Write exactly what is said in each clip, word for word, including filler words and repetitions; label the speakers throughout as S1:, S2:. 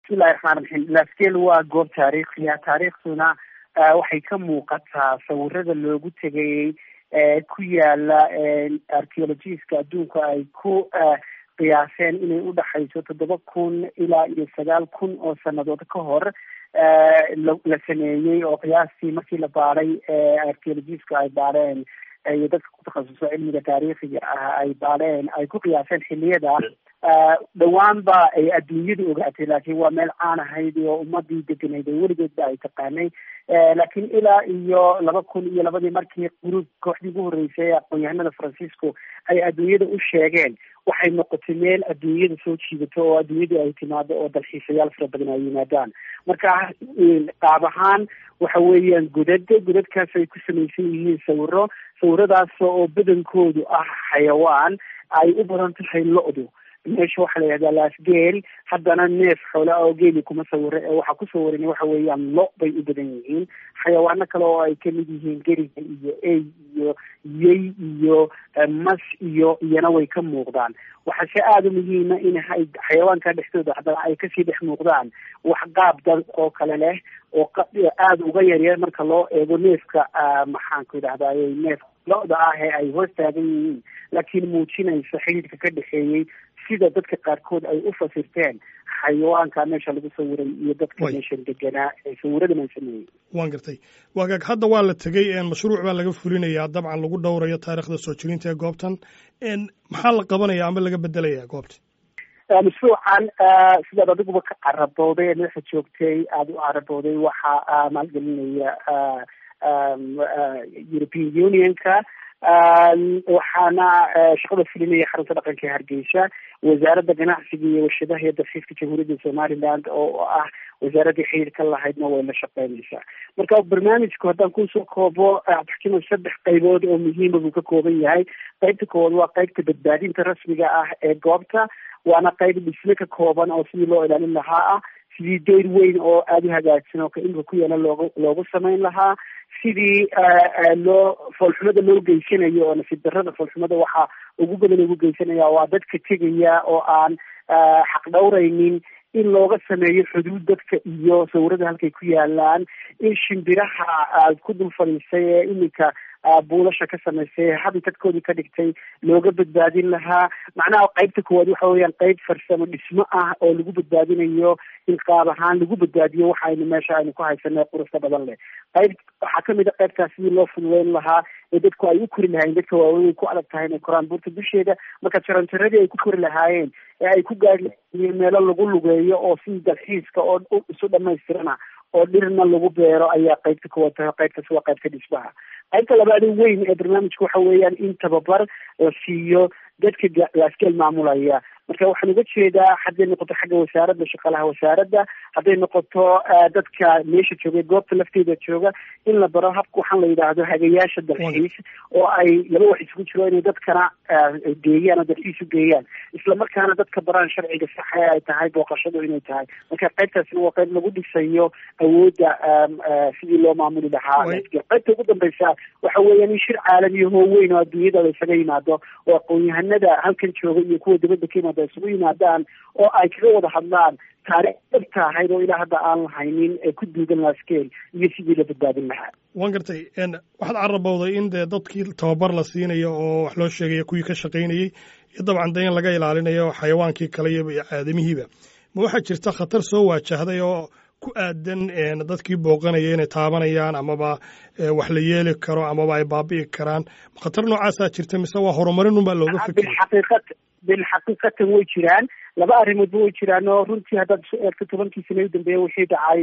S1: bismillahi raxmaan raxiim. Laasgeel waa goob taariikhiya. taariikhduna waxay ka muuqataa sawirada loogu tegayey ku yaala archaeologiska adduunka ay ku qiyaaseen inay udhaxayso toddoba kun ilaa iyo sagaal kun oo sanadood ka hor la sameeyey, oo qiyaastii markii la baaray archaeologiska ay baareen iyo dadka ku takhasuso cilmiga taariikhiga ah ay baareen ay ku qiyaaseen xiliyada dhawaanba ay adduunyadu ogaatay, laakiin waa meel caan ahayd oo ummadii deganayd oo weligeedba ay taqaanay. laakiin ilaa iyo laba kun iyo labadii markii gruub kooxdii ugu horreysay aqoon-yahanada Francisco ay adduunyada u sheegeen, waxay noqotay meel adduunyada soo jiidato oo adduunyada ay timaado oo dalxiisayaal fara badan ay yimaadaan. marka qaab ahaan waxa weeyaan godad godadkaas ay ku samaysan yihiin sawiro sawiradaas oo badankoodu ah xayawaan ay u badan tahay lo-du. meesha waxaa la yidhahdaa laasgeel, haddana neef xoole oo geeli kuma sawiro ee waxaa ku sawiran waxa weeyaan lo bay u badan yihiin. xayawaano kale oo ay kamid yihiin geriga iyo ey iyo yey iyo mas iyo iyana way ka muuqdaan. waxaase aada u muhiima in xayawaanka dhexdooda haddana ay kasii dhex muuqdaan wax qaab dad oo kale leh oo aada uga yaryar marka loo eego neefka maxaan ku idhahdaa neef lo-da ah ee ay hoos taagan yihiin, laakiin muujinaysa xidhiidhka ka dhexeeyey sida dadka qaarkood ay u fasirteen xayawaanka meesha lagu sawiray iyo dadka meeshan deganaa ee sawiradan ay sameeyey.
S2: waan gartay waagaag hadda waa la tegey mashruuc baa laga fulinayaa, dabcan lagu dhowrayo taariikhda soo jirinta ee goobtan. maxaa la qabanaya ama laga bedelayaa goobta?
S1: mashruucan sidaad adiguba ka carabooday ee madaxa joogtay aada u carabooday waxaa maalgelinaya European Unionka, waxaana shaqada fulinaya xarunta dhaqanka ee Hargeysa, wasaaradda ganacsiga iyo warshadaha iyo dalxiiska jamhuuriyadda Somaliland oo ah wasaaradda xiriirka lahaydna way la shaqeynaysaa. marka barnaamijku haddaan kusoo koobo taxkiima saddex qaybood oo muhiima buu ka kooban yahay. qaybta koowaad waa qaybta badbaadinta rasmiga ah ee goobta, waana qayb dhisme ka kooban oo sidii loo ilaalin lahaa ah, sidii deyr weyn oo aada u hagaagsan oo kainka ku yaala loogu loogu samayn lahaa, sidii loo foolxumada loo geysanayo oo nasiib darrada foolxumada waxaa ugu badan ugu geysanaya waa dadka tegaya oo aan xaq dhowraynin, in looga sameeyo xuduud dadka iyo sawirada halkay ku yaalaan, in shimbiraha ku dul fadhiisay ee iminka buulasha ka samaysay habitadkoodii ka dhigtay looga badbaadin lahaa. macnaha qaybta koowaad waxa weeyaan qayb farsamo dhismo ah oo lagu badbaadinayo in qaab ahaan lagu badbaadiyo waxa aynu meesha aynu ku haysanay quruxda badan leh. qayb waxaa kamid a qaybtaas sidii loo fududeyn lahaa ee dadku ay u kori lahaayeen, dadka waaweyn ku adag tahay inay koraan buurta dusheeda, marka jaranjaradii ay ku kori lahaayeen ee ay ku gaari lahaayeen meelo lagu lugeeyo oo sidii dalxiiska oo isu dhamaystirana oo dhirna lagu beero ayaa qaybta koowaad tahay. qaybtaas waa qaybta dhismaha. qaybta labaad weyn ee barnaamijka waxa weeyaan in tababar la siiyo dadka laasgeel maamulaya. marka waxaan uga jeedaa hadday noqoto xagga wasaaradda shaqalaha wasaaradda, hadday noqoto dadka meesha jooga goobta lafteeda jooga, in la baro habka waxaan la yidhaahdo hagayaasha dalxiis oo ay laba wax isugu jiro inay dadkana geeyaan oo dalxiis u geeyaan, isla markaana dadka baraan sharciga saxa ee ay tahay booqashadu inay tahay. marka qaybtaasna waa qayb lagu dhisayo awoodda sidii loo maamuli lahaa. qaybta ugu dambeysa waxa weeyaan in shir caalami oo weyn oo adduunyada la isaga yimaado oo aqoon-yahanada halkan jooga iyo kuwa dibadda ka yimaada isugu yimaadaan oo ay kaga wada hadlaan taariikh dhabta ahayd oo ilaa hadda aan lahaynin ee ku duugan laasgeel iyo sidii la badbaadin lahaa.
S2: waan gartay waxaad carabowday in dee dadkii tababar la siinayo oo wax loo sheegaya kuwii ka shaqaynayey iyo dabcan de in laga ilaalinayo xayawaankii kale iyo aadamihiiba. ma waxaa jirta khatar soo waajahday oo ku aadan dadkii booqanaya inay taabanayaan amaba wax la yeeli karo amaba ay baabi'i karaan? khatar noocaasaa jirta mise waa horumarin unbaa looga fikiraya?
S1: bilxaqiiqatan way jiraan, laba arrimoodba way jiraan oo runtii haddaad soo eegto tobankii sano u dambeeya wixii dhacay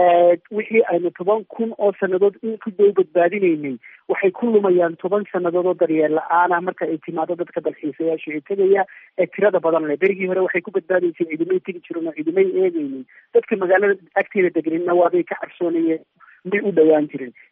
S1: wixii aynu toban kun oo sanadood in ku dhow badbaadinaynay waxay ku lumayaan toban sanadood oo daryeel la-aan ah marka ay timaado dadka dalxiisayaasha ee tegaya ee tirada badan leh. berigii hore waxay ku badbaadaysay ciidamay tegi jiren oo ciidamay eegaynin, dadka magaalada agteeda deganina waabay ka cabsoonayeen, may u dhawaan jiren.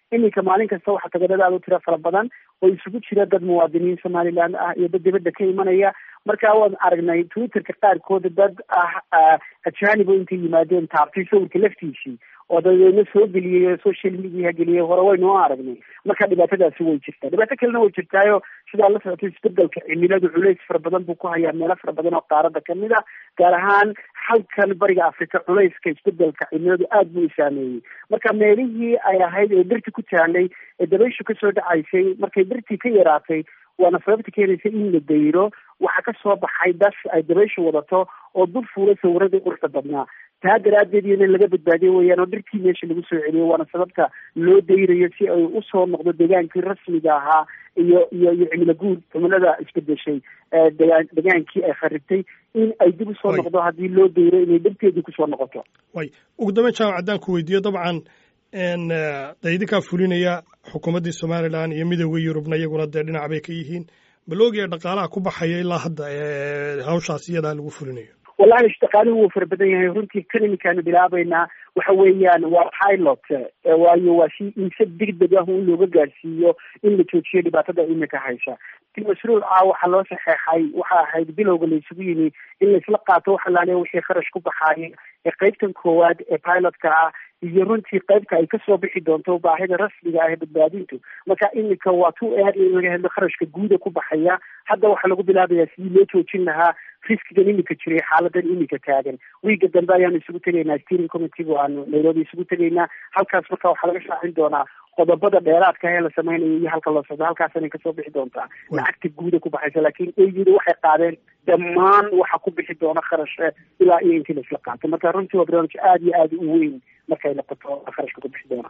S1: iminka maalin kasta waxaa tagadad aad u tiro fara badan oo isugu jira dad muwaadiniin somaliland ah iyo dad dibadda ka imanaya marka waan aragnay twitterka qaarkooda dad ah ajaanibo intay yimaadeen taabtay sawirka laftiisii oo dadweyne soo geliyey social media geliyey hore waynoo aragnay marka dhibaatadaasi way jirtaa dhibaato kalena way jirtaayo sidaa la socotay isbedelka cimiladu culays fara badan buu ku hayaa meelo fara badan oo qaarada kamid a gaar ahaan halkan bariga africa culayska isbedelka cimiladu aada buu isaameeyey marka meelihii ay ahayd ee dhirti ku taalay ee dabayshu kasoo dhacaysay markay dhirtii ka yaraatay waana sababta keenaysa in la dayro waxaa kasoo baxay das ay dabayshu wadato oo dul fuula sawiradii quruxda badnaa taa daraaddeed iyo in laga badbaadiyo weeyaan oo dhirtii meesha lagu soo celiyo waana sababta loo dayrayo si ay usoo noqdo degaankii rasmiga ahaa iyo iyo iyo cimilo guud cimilada isbedeshay degaan degaankii ay kharibtay in ay dib usoo noqdo haddii loo dayro inay dhirteedii kusoo noqoto
S2: way ugu dambeyn jaamac haddaan ku weydiiyo dabcan de idinkaa fulinaya xukuumaddii somalilan iyo midooda yurubna iyaguna dee dhinac bay ka yihiin baloogiya dhaqaalaha ku baxaya ilaa hadda hawshaas iyadaa lagu fulinayo
S1: wallahi shaqaaluhu wuu fara badan yahay runtii kan iminkaanu bilaabaynaa waxa weeyaan waa pilot waayo waa si in si degdeg ah in looga gaarsiiyo in la joojiyo dhibaatada imika haysa mashruuca waxaa loo saxeexay waxa ahayd bilowga la isugu yimi in laisla qaato waxa laaliya wixii kharash ku baxaayay ee qaybtan koowaad ee pilotka ah iyo runtii qaybta ay kasoo bixi doonto baahida rasmiga ah ee badbaadintu marka imika waa tu aad in laga hadlo kharashka guuda ku baxaya hadda waxaa lagu bilaabayaa sidii loo joojin lahaa riskigan imika jiray xaaladan imika taagan wiiga dambe ayaanu isugu tegaynaa steering committee aanu nairobi isugu tegaynaa halkaas marka waxaa laga shaacin doonaa qodobada dheeraadka ee la sameynayo iyo halka loo socdo halkaasana kasoo bixi doontaa lacagta guuda ku baxaysa laakiin eyida waxay qaadeen dhammaan waxa ku bixi doona kharash ilaa iyo intii la isla qaato marka runtii waa barnaamij aada iyo aada u weyn markay noqoto kharashka ku bixi doona